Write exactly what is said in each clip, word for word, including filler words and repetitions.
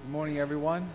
Good morning, everyone.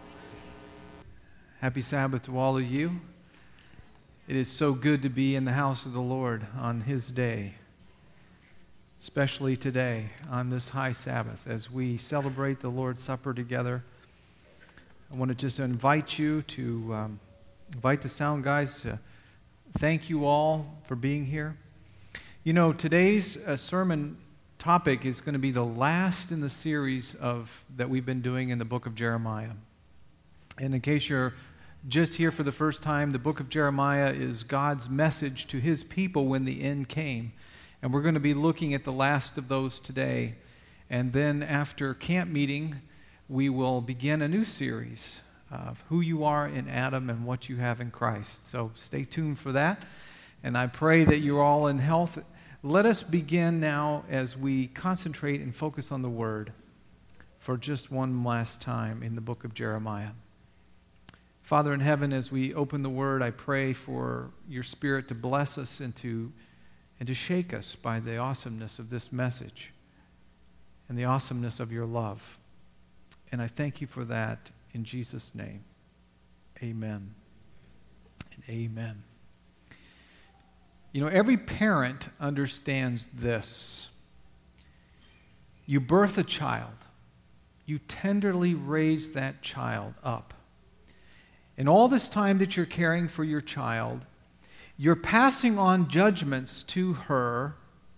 Happy Sabbath to all of you. It is so good to be in the house of the Lord on His day, especially today on this high Sabbath as we celebrate the Lord's Supper together. I want to just invite you to um, invite the sound guys to thank you all for being here. You know, today's uh, sermon topic is going to be the last in the series of that we've been doing in the book of Jeremiah. And in case you're just here for the first time, the book of Jeremiah is God's message to His people when the end came. And we're going to be looking at the last of those today. And then after camp meeting, we will begin a new series of who you are in Adam and what you have in Christ. So stay tuned for that. And I pray that you're all in health. Let us begin now as we concentrate and focus on the Word for just one last time in the book of Jeremiah. Father in heaven, as we open the Word, I pray for your Spirit to bless us and to, and to shake us by the awesomeness of this message and the awesomeness of your love. And I thank you for that in Jesus' name. Amen and amen. You know, every parent understands this. You birth a child. You tenderly raise that child up. And all this time that you're caring for your child, you're passing on judgments to her,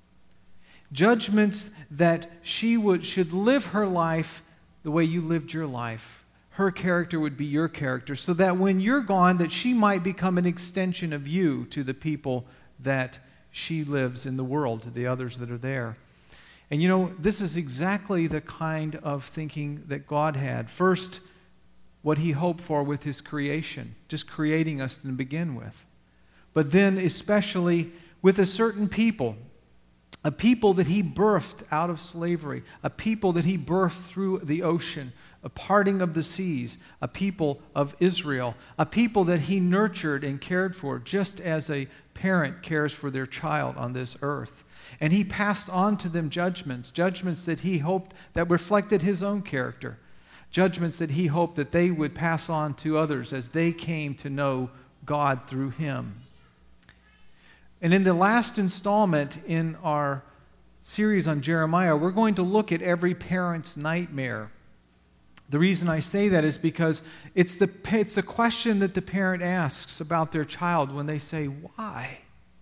judgments that she would should live her life the way you lived your life. Her character would be your character, so that when you're gone, that she might become an extension of you to the people that she lives in the world, to the others that are there. And you know, this is exactly the kind of thinking that God had. First, what He hoped for with His creation, just creating us to begin with. But then especially with a certain people, a people that He birthed out of slavery, a people that He birthed through the ocean, a parting of the seas, a people of Israel, a people that He nurtured and cared for, just as a parent cares for their child on this earth. And He passed on to them judgments, judgments that He hoped that reflected His own character, judgments that He hoped that they would pass on to others as they came to know God through Him. And in the last installment in our series on Jeremiah, we're going to look at every parent's nightmare. The reason I say that is because it's the, it's the question that the parent asks about their child when they say, why?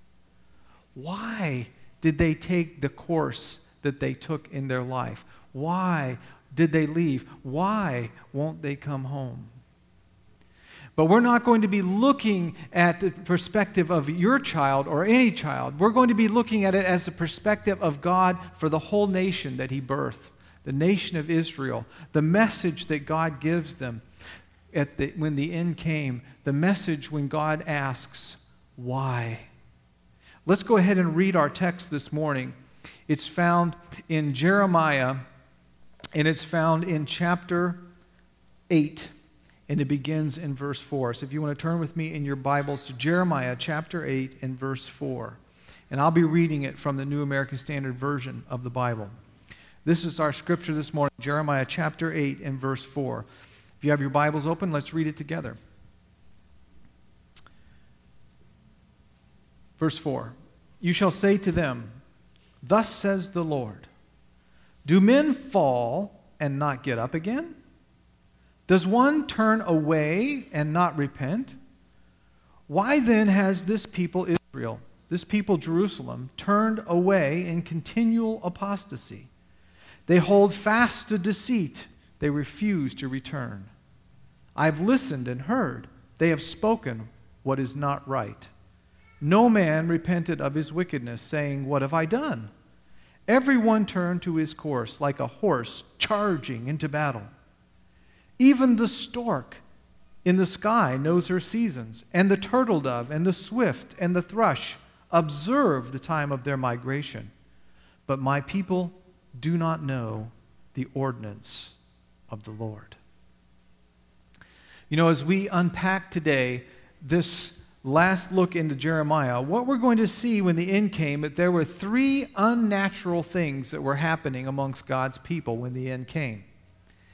Why did they take the course that they took in their life? Why did they leave? Why won't they come home? But we're not going to be looking at the perspective of your child or any child. We're going to be looking at it as the perspective of God for the whole nation that He birthed. The nation of Israel, the message that God gives them at the, when the end came, the message when God asks, why? Let's go ahead and read our text this morning. It's found in Jeremiah, and it's found in chapter eight, and it begins in verse four. So if you want to turn with me in your Bibles to Jeremiah chapter eight and verse four, and I'll be reading it from the New American Standard Version of the Bible. This is our scripture this morning, Jeremiah chapter eight and verse four. If you have your Bibles open, let's read it together. Verse four, you shall say to them, thus says the Lord, do men fall and not get up again? Does one turn away and not repent? Why then has this people Israel, this people Jerusalem, turned away in continual apostasy? They hold fast to deceit. They refuse to return. I've listened and heard. They have spoken what is not right. No man repented of his wickedness, saying, what have I done? Everyone turned to his course like a horse charging into battle. Even the stork in the sky knows her seasons, and the turtle dove and the swift and the thrush observe the time of their migration. But my people do not know the ordinance of the Lord. You know, as we unpack today this last look into Jeremiah, what we're going to see when the end came, that there were three unnatural things that were happening amongst God's people when the end came.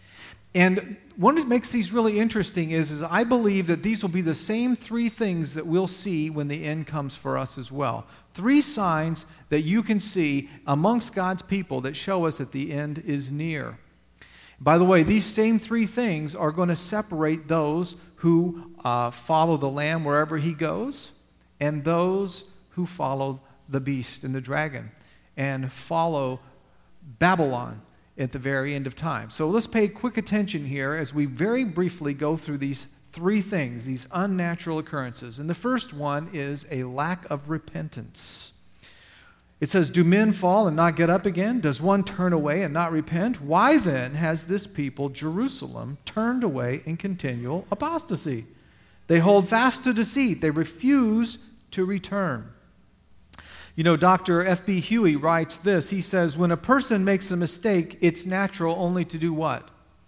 And one that makes these really interesting is, is I believe that these will be the same three things that we'll see when the end comes for us as well. Three signs that you can see amongst God's people that show us that the end is near. By the way, these same three things are going to separate those who uh, follow the Lamb wherever he goes, and those who follow the beast and the dragon, and follow Babylon at the very end of time. So let's pay quick attention here as we very briefly go through these three things, these unnatural occurrences. And the first one is a lack of repentance. It says, do men fall and not get up again? Does one turn away and not repent? Why then has this people, Jerusalem, turned away in continual apostasy? They hold fast to deceit. They refuse to return. You know, Doctor F B Huey writes this. He says, when a person makes a mistake, it's natural only to do what?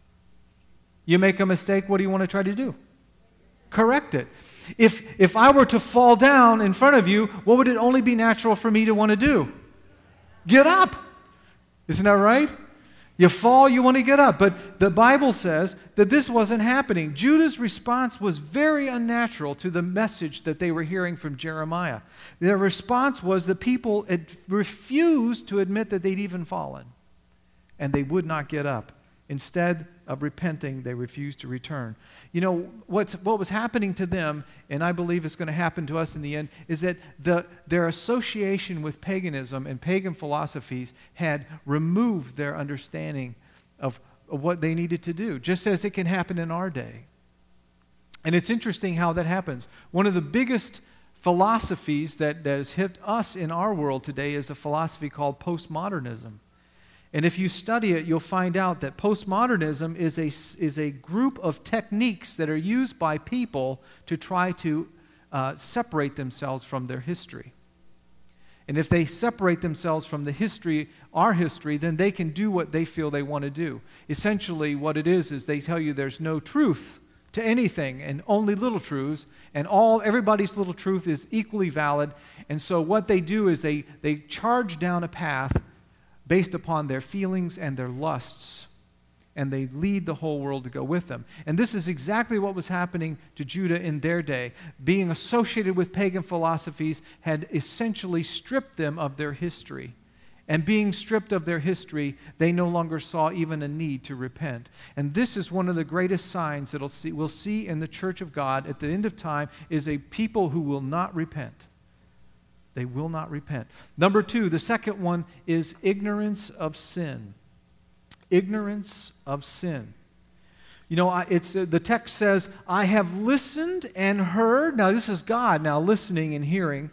You make a mistake, what do you want to try to do? Correct it. If, if I were to fall down in front of you, what would it only be natural for me to want to do? Get up. Isn't that right? You fall, you want to get up. But the Bible says that this wasn't happening. Judah's response was very unnatural to the message that they were hearing from Jeremiah. Their response was the people had refused to admit that they'd even fallen, and they would not get up. Instead of repenting, they refused to return. You know, what's, what was happening to them, and I believe it's going to happen to us in the end, is that the, their association with paganism and pagan philosophies had removed their understanding of, of what they needed to do, just as it can happen in our day. And it's interesting how that happens. One of the biggest philosophies that, that has hit us in our world today is a philosophy called postmodernism. And if you study it, you'll find out that postmodernism is a, is a group of techniques that are used by people to try to uh, separate themselves from their history. And if they separate themselves from the history, our history, then they can do what they feel they want to do. Essentially, what it is, is they tell you there's no truth to anything and only little truths, and all everybody's little truth is equally valid. And so what they do is they, they charge down a path based upon their feelings and their lusts, and they lead the whole world to go with them. And this is exactly what was happening to Judah in their day. Being associated with pagan philosophies had essentially stripped them of their history. And being stripped of their history, they no longer saw even a need to repent. And this is one of the greatest signs that we'll see, we'll see in the church of God at the end of time, is a people who will not repent. They will not repent. Number two, the second one is ignorance of sin. Ignorance of sin. You know, it's uh, the text says, I have listened and heard. Now, this is God now listening and hearing.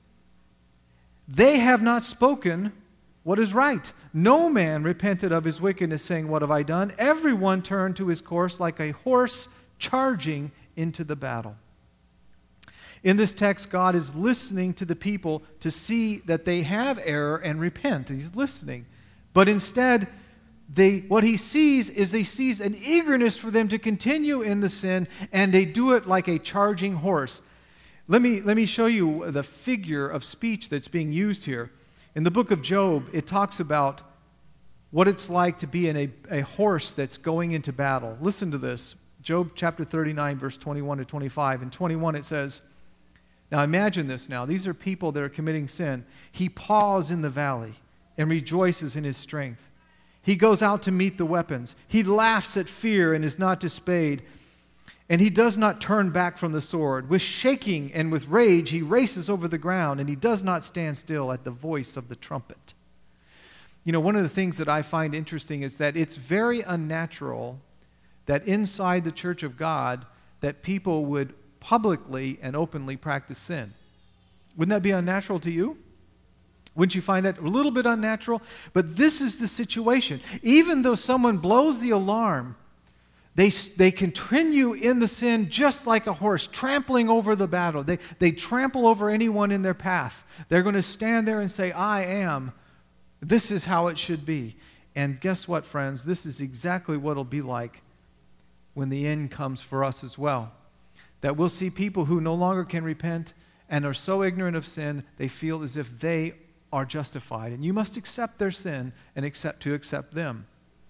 They have not spoken what is right. No man repented of his wickedness, saying, what have I done? Everyone turned to his course like a horse charging into the battle. In this text, God is listening to the people to see that they have error and repent. He's listening. But instead, they, what he sees is he sees an eagerness for them to continue in the sin, and they do it like a charging horse. Let me, let me show you the figure of speech that's being used here. In the book of Job, it talks about what it's like to be in a, a horse that's going into battle. Listen to this. Job chapter thirty-nine, verse twenty-one to twenty-five. In twenty-one it says, now imagine this now. These are people that are committing sin. He paws in the valley and rejoices in his strength. He goes out to meet the weapons. He laughs at fear and is not dismayed. And he does not turn back from the sword. With shaking and with rage he races over the ground, and he does not stand still at the voice of the trumpet. You know, one of the things that I find interesting is that it's very unnatural that inside the church of God that people would publicly and openly practice sin. Wouldn't that be unnatural to you? Wouldn't you find that a little bit unnatural? But this is the situation. Even though someone blows the alarm, they, they continue in the sin just like a horse, trampling over the battle. They, they trample over anyone in their path. They're going to stand there and say, I am. This is how it should be. And guess what, friends? This is exactly what it'll be like when the end comes for us as well. That we'll see people who no longer can repent and are so ignorant of sin, they feel as if they are justified. And you must accept their sin and accept to accept them.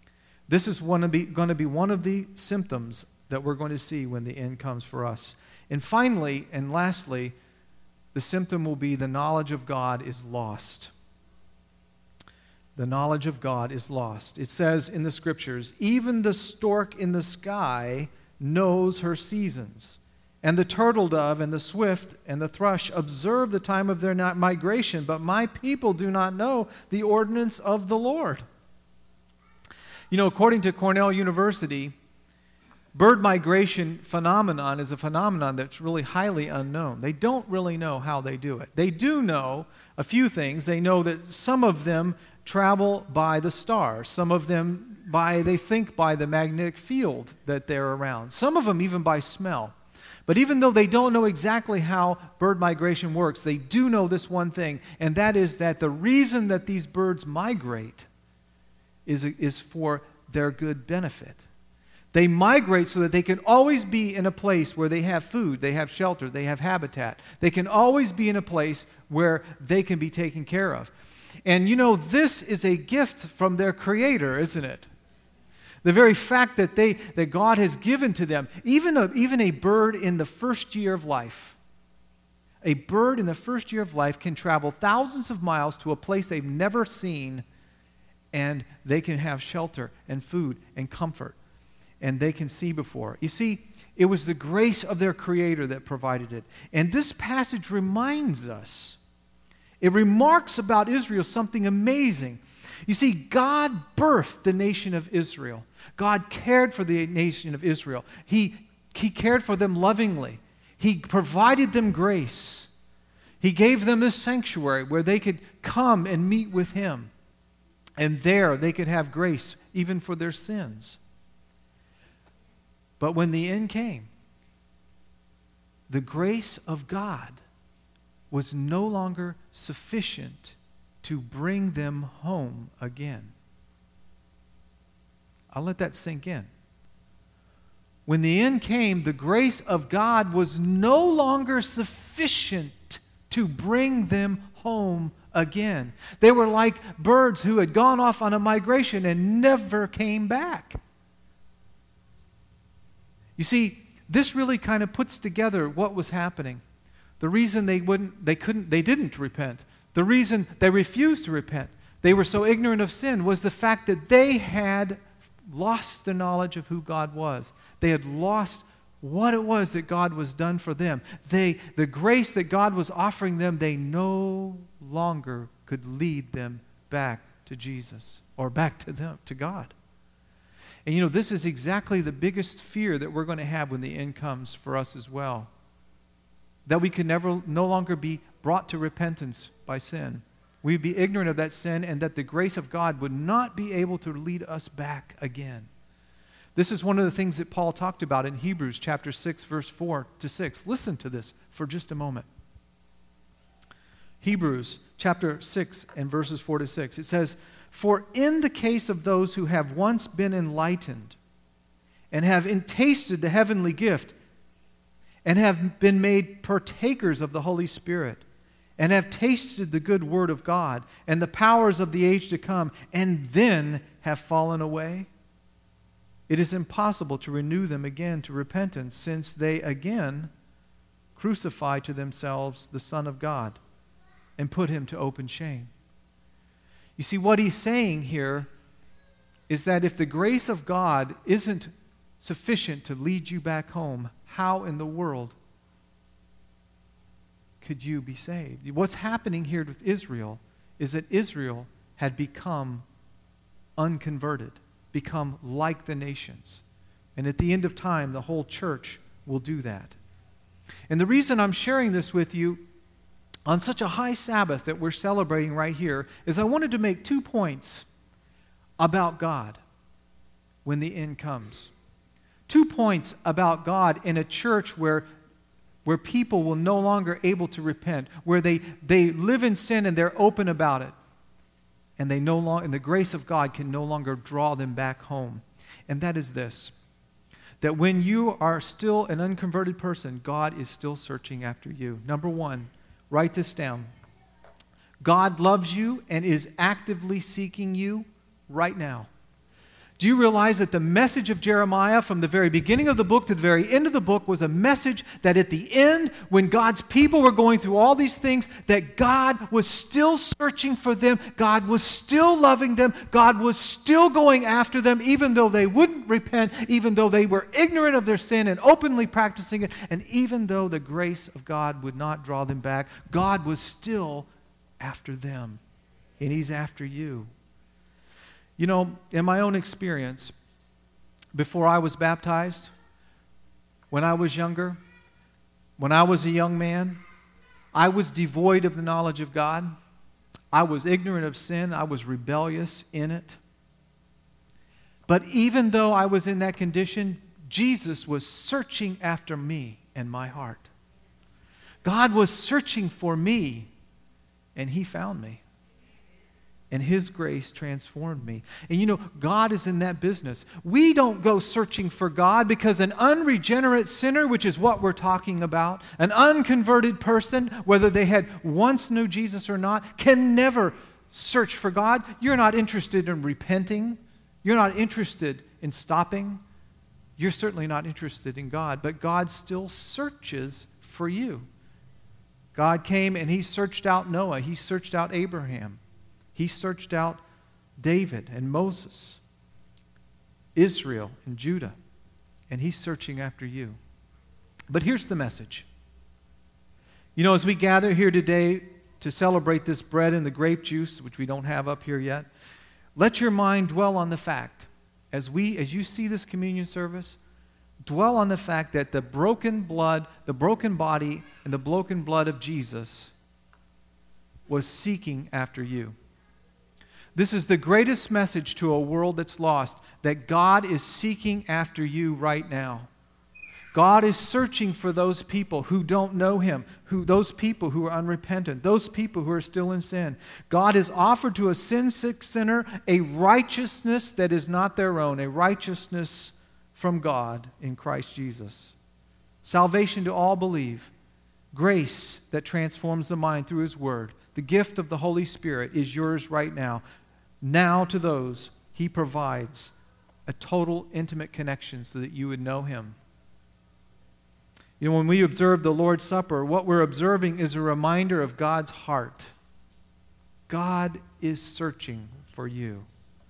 This is one of be, going to be one of the symptoms that we're going to see when the end comes for us. And finally, and lastly, the symptom will be the knowledge of God is lost. The knowledge of God is lost. It says in the Scriptures, even the stork in the sky knows her seasons, and the turtle dove and the swift and the thrush observe the time of their migration, but my people do not know the ordinance of the Lord. You know, according to Cornell University, bird migration phenomenon is a phenomenon that's really highly unknown. They don't really know how they do it. They do know a few things. They know that some of them travel by the stars. Some of them by, they think, by the magnetic field that they're around. Some of them even by smell. But even though they don't know exactly how bird migration works, they do know this one thing, and that is that the reason that these birds migrate is, is for their good benefit. They migrate so that they can always be in a place where they have food, they have shelter, they have habitat. They can always be in a place where they can be taken care of. And you know, this is a gift from their Creator, isn't it? The very fact that they that God has given to them, even a, even a bird in the first year of life, a bird in the first year of life can travel thousands of miles to a place they've never seen, and they can have shelter and food and comfort, and they can see before. You see, it was the grace of their Creator that provided it. And this passage reminds us, it remarks about Israel something amazing. You see, God birthed the nation of Israel. God cared for the nation of Israel. He, he cared for them lovingly. He provided them grace. He gave them this sanctuary where they could come and meet with Him. And there they could have grace even for their sins. But when the end came, the grace of God was no longer sufficient to bring them home again. I'll let that sink in. When the end came, the grace of God was no longer sufficient to bring them home again. They were like birds who had gone off on a migration and never came back. You see, this really kind of puts together what was happening. The reason they wouldn't, they couldn't, they didn't repent, the reason they refused to repent, they were so ignorant of sin, was the fact that they had lost the knowledge of who God was. They had lost what it was that God was done for them. They, the grace that God was offering them, they no longer could lead them back to Jesus or back to them, to God. And you know, this is exactly the biggest fear that we're going to have when the end comes for us as well. That we could never, no longer be brought to repentance by sin. We'd be ignorant of that sin, and that the grace of God would not be able to lead us back again. This is one of the things that Paul talked about in Hebrews chapter six, verse four to six. Listen to this for just a moment. Hebrews chapter six and verses four to six. It says, "For in the case of those who have once been enlightened and have tasted the heavenly gift and have been made partakers of the Holy Spirit and have tasted the good word of God and the powers of the age to come and then have fallen away, it is impossible to renew them again to repentance, since they again crucify to themselves the Son of God and put Him to open shame." You see, what he's saying here is that if the grace of God isn't sufficient to lead you back home, how in the world could you be saved? What's happening here with Israel is that Israel had become unconverted, become like the nations. And at the end of time, the whole church will do that. And the reason I'm sharing this with you on such a high Sabbath that we're celebrating right here is I wanted to make two points about God when the end comes. Two points about God in a church where, where people will no longer able to repent, where they, they live in sin and they're open about it. And they no longer, and the grace of God can no longer draw them back home. And that is this: that when you are still an unconverted person, God is still searching after you. Number one, write this down. God loves you and is actively seeking you right now. Do you realize that the message of Jeremiah from the very beginning of the book to the very end of the book was a message that at the end, when God's people were going through all these things, that God was still searching for them, God was still loving them, God was still going after them, even though they wouldn't repent, even though they were ignorant of their sin and openly practicing it, and even though the grace of God would not draw them back, God was still after them, and He's after you. You know, in my own experience, before I was baptized, when I was younger, when I was a young man, I was devoid of the knowledge of God. I was ignorant of sin. I was rebellious in it. But even though I was in that condition, Jesus was searching after me and my heart. God was searching for me, and He found me. And His grace transformed me. And you know, God is in that business. We don't go searching for God because an unregenerate sinner, which is what we're talking about, an unconverted person, whether they had once knew Jesus or not, can never search for God. You're not interested in repenting. You're not interested in stopping. You're certainly not interested in God. But God still searches for you. God came and He searched out Noah. He searched out Abraham. He searched out David and Moses, Israel and Judah, and He's searching after you. But here's the message. You know, as we gather here today to celebrate this bread and the grape juice, which we don't have up here yet, let your mind dwell on the fact, as we, as you see this communion service, dwell on the fact that the broken blood, the broken body, and the broken blood of Jesus was seeking after you. This is the greatest message to a world that's lost, that God is seeking after you right now. God is searching for those people who don't know Him, who those people who are unrepentant, those people who are still in sin. God has offered to a sin-sick sinner a righteousness that is not their own, a righteousness from God in Christ Jesus. Salvation to all believe. Grace that transforms the mind through His Word. The gift of the Holy Spirit is yours right now. Now to those, He provides a total intimate connection so that you would know Him. You know, when we observe the Lord's Supper, what we're observing is a reminder of God's heart. God is searching for you.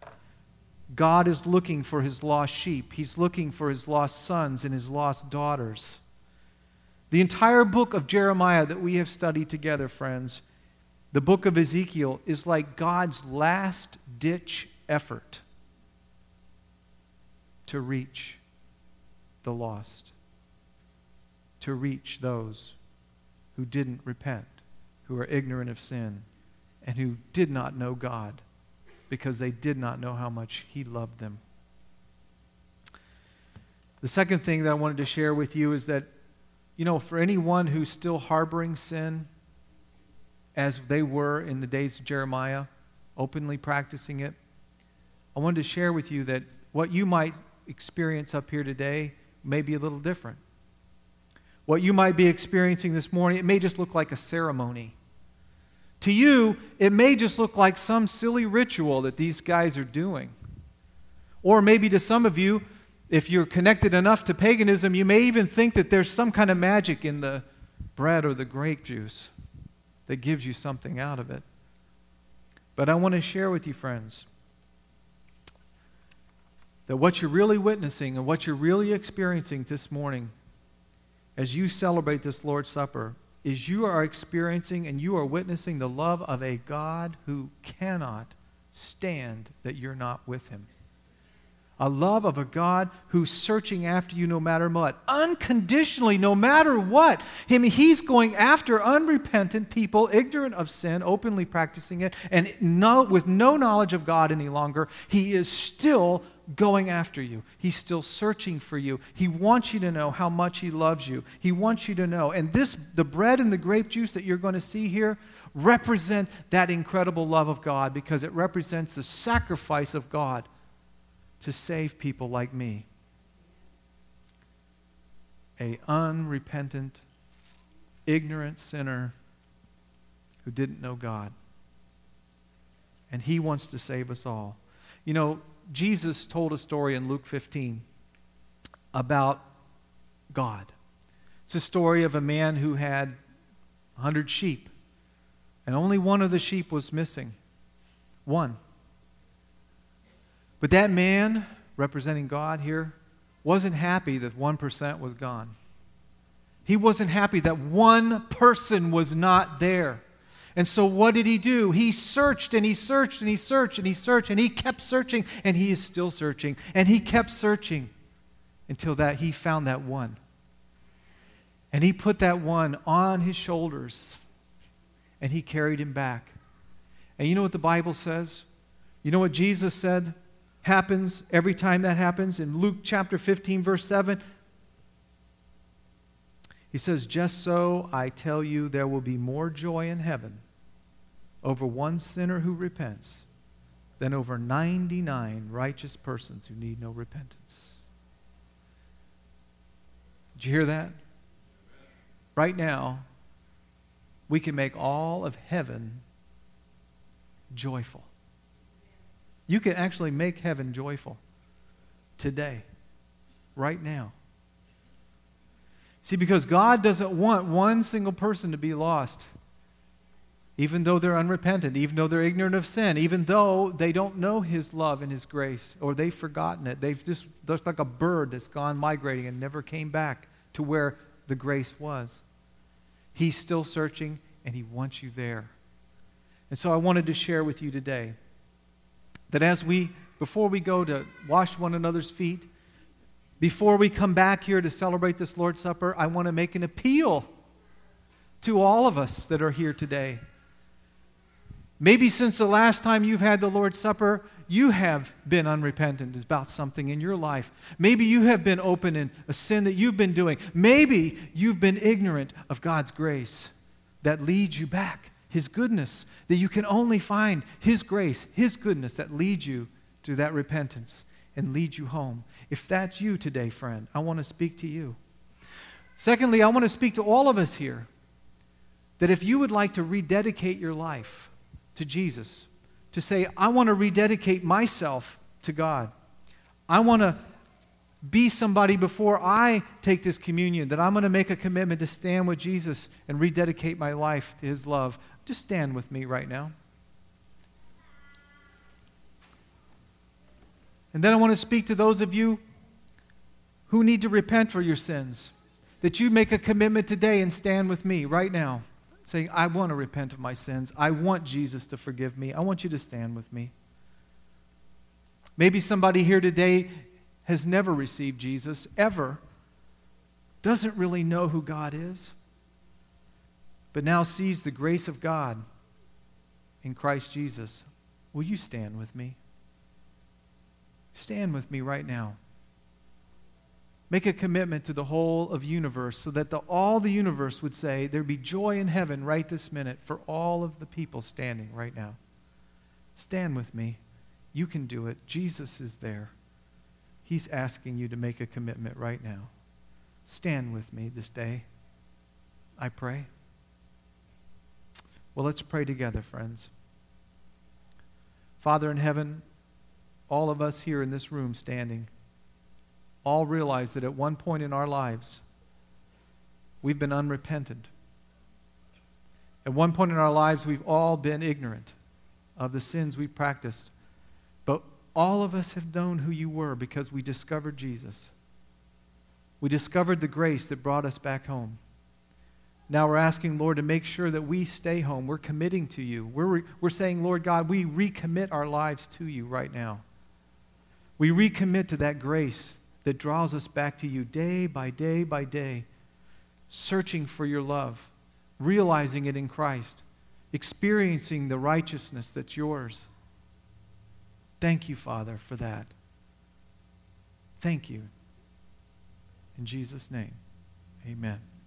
God is looking for His lost sheep. He's looking for His lost sons and His lost daughters. The entire book of Jeremiah that we have studied together, friends, the book of Ezekiel, is like God's last-ditch effort to reach the lost, to reach those who didn't repent, who are ignorant of sin, and who did not know God because they did not know how much He loved them. The second thing that I wanted to share with you is that, you know, for anyone who's still harboring sin, as they were in the days of Jeremiah, openly practicing it, I wanted to share with you that what you might experience up here today may be a little different. What you might be experiencing this morning, it may just look like a ceremony. To you, it may just look like some silly ritual that these guys are doing. Or maybe to some of you, if you're connected enough to paganism, you may even think that there's some kind of magic in the bread or the grape juice that gives you something out of it. But I want to share with you, friends, that what you're really witnessing and what you're really experiencing this morning as you celebrate this Lord's Supper is you are experiencing and you are witnessing the love of a God who cannot stand that you're not with Him. A love of a God who's searching after you no matter what. Unconditionally, no matter what. I mean, He's going after unrepentant people, ignorant of sin, openly practicing it, and no, with no knowledge of God any longer. He is still going after you. He's still searching for you. He wants you to know how much He loves you. He wants you to know. And this, the bread and the grape juice that you're going to see here, represent that incredible love of God because it represents the sacrifice of God to save people like me, a unrepentant, ignorant sinner who didn't know God. And He wants to save us all. You know, Jesus told a story in Luke fifteen about God. It's a story of a man who had a hundred sheep, and only one of the sheep was missing. One. But that man, representing God here, wasn't happy that one percent was gone. He wasn't happy that one person was not there. And so what did he do? He searched and he searched and he searched and he searched and he kept searching, and he is still searching, and he kept searching until that he found that one. And he put that one on his shoulders and he carried him back. And you know what the Bible says? You know what Jesus said happens every time that happens? In Luke chapter fifteen, verse seven, he says, "Just so I tell you, there will be more joy in heaven over one sinner who repents than over ninety-nine righteous persons who need no repentance." Did you hear that? Right now, we can make all of heaven joyful. You can actually make heaven joyful today, right now. See, because God doesn't want one single person to be lost, even though they're unrepentant, even though they're ignorant of sin, even though they don't know His love and His grace, or they've forgotten it. They've just, just like a bird that's gone migrating and never came back to where the grace was. He's still searching, and He wants you there. And so I wanted to share with you today that as we, before we go to wash one another's feet, before we come back here to celebrate this Lord's Supper, I want to make an appeal to all of us that are here today. Maybe since the last time you've had the Lord's Supper, you have been unrepentant about something in your life. Maybe you have been open in a sin that you've been doing. Maybe you've been ignorant of God's grace that leads you back, His goodness, that you can only find His grace, His goodness that leads you to that repentance and leads you home. If that's you today, friend, I want to speak to you. Secondly, I want to speak to all of us here that if you would like to rededicate your life to Jesus, to say, I want to rededicate myself to God. I want to be somebody before I take this communion, that I'm going to make a commitment to stand with Jesus and rededicate my life to His love. Just stand with me right now. And then I want to speak to those of you who need to repent for your sins, that you make a commitment today and stand with me right now, saying, I want to repent of my sins. I want Jesus to forgive me. I want you to stand with me. Maybe somebody here today has never received Jesus, ever, doesn't really know who God is, but now sees the grace of God in Christ Jesus. Will you stand with me? Stand with me right now. Make a commitment to the whole of universe so that the, all the universe would say there'd be joy in heaven right this minute for all of the people standing right now. Stand with me. You can do it. Jesus is there. He's asking you to make a commitment right now. Stand with me this day. I pray. Well, let's pray together, friends. Father in heaven, all of us here in this room standing, all realize that at one point in our lives, we've been unrepentant. At one point in our lives, we've all been ignorant of the sins we practiced. But all of us have known who you were because we discovered Jesus. We discovered the grace that brought us back home. Now we're asking, Lord, to make sure that we stay home. We're committing to you. We're, re- we're saying, Lord God, we recommit our lives to you right now. We recommit to that grace that draws us back to you day by day by day, searching for your love, realizing it in Christ, experiencing the righteousness that's yours. Thank you, Father, for that. Thank you. In Jesus' name, amen.